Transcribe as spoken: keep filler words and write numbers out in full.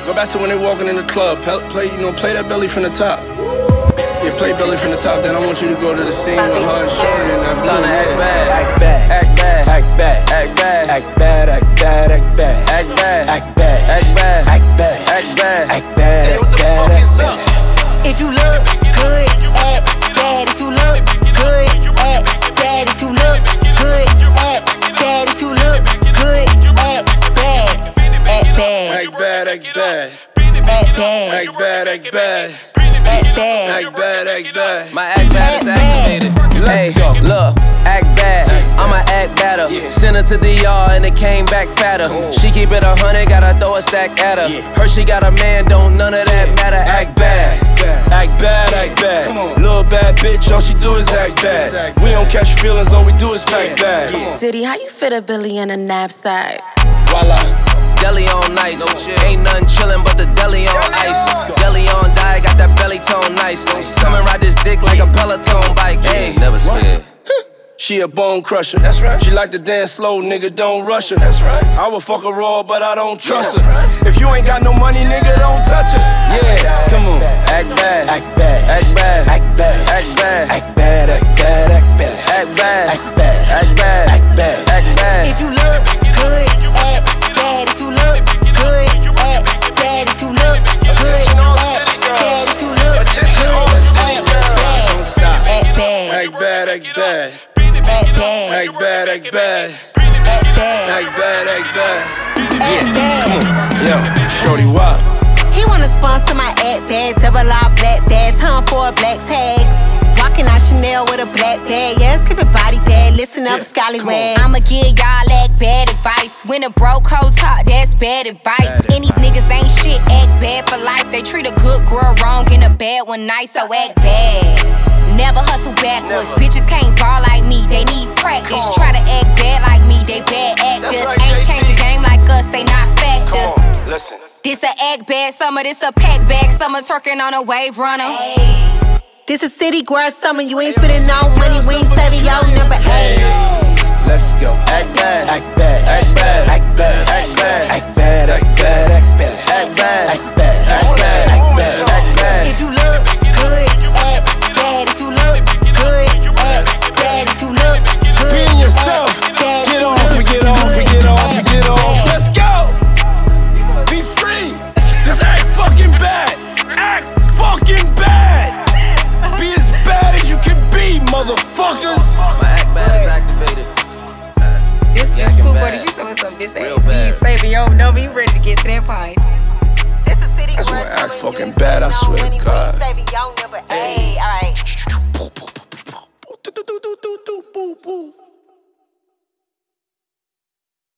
Go back to when they walking in the club. Play, you know, play that belly from the top. Yeah, play belly from the top. Then I want you to go to the scene with her and shorty and that blue. Act bad, act bad, act bad, act bad, act bad, act bad, act bad, act bad, act bad, act bad, act bad, act bad, act bad, act bad, act bad. If you look good, act bad. If you look good, act bad. If you look good, act bad. If you look good, act bad. Act bad, act bad, act bad, act bad, act bad, act bad. Act bad, act bad, act bad. My act bad is activated. Hey, look, act bad. I'ma act better. Send her to D R and it came back fatter. She keep it a hundred, gotta throw a stack at her. Her she got a man, don't none of that matter. Act bad, act bad, act bad. Little bad bitch, all she do is act bad. We don't catch feelings, all we do is pack bags. Diddy, how you fit a Billy in a knapsack? Voila. Deli on nice, no chill. Ain't nothing chillin' but the deli on ice. Deli on diet, got that belly tone nice. Come and ride this dick like a Peloton bike. Hey, never scared. She a bone crusher. That's right. She like to dance slow, nigga, don't rush her. That's right. I would fuck her raw, but I don't trust her. Right. If you ain't got no money, nigga, don't touch her. Yeah, come on. Act bad, act bad, act bad, act bad, act bad, act bad, act bad, act bad, act bad, act bad, act bad, act bad, act bad. If you look good, act bad. If you look good, act bad. If you look good, act bad. If you look good, act bad, act bad, act bad. Act bad, act bad, act bad, act bad, act bad, act bad. act bad. Come on, yo, shorty wop. He wanna sponsor my act bad, double R black bag, time for a black tag. Walking out Chanel with a black bag, yeah, skip it body bag, listen up, yeah, scallywags. I'ma give y'all act bad advice. When a broke hoe talk, that's bad advice. Bad and these niggas ain't shit, act bad for life. They treat a good girl wrong and a bad one nice, so act bad. Never hustle backwards. Never. Bitches can't ball like me, they need practice. Try to act bad like me, they bad actors. Right, ain't changed the game like us, they not factors. Come on, listen. This a act bad summer, this a pack bag summer, twerking on a wave runner. Hey. This a city girl summer, you ain't spending no money, we ain't saving your number eight. Let's go. Act bad, act bad, act bad, act bad, act bad, act bad, act bad, act bad, act bad, act bad, act bad, act bad, act bad. If you look good, act bad. If you look good, act bad. If you look good, being yourself. Get off, get off, get off, get off. Let's go. Be free. Just act fucking bad. Act fucking bad. Be as bad as you can be, motherfuckers. My act bad is activated. This is too funny. She told me something. This ain't you saving your number. You ready to get to that point? this a city That's girl gonna act summer, you fucking ain't bad, I spending no swear to money, we God. ain't saving your number eight. Alright. Do, do, do, do, do, do, boo, boo.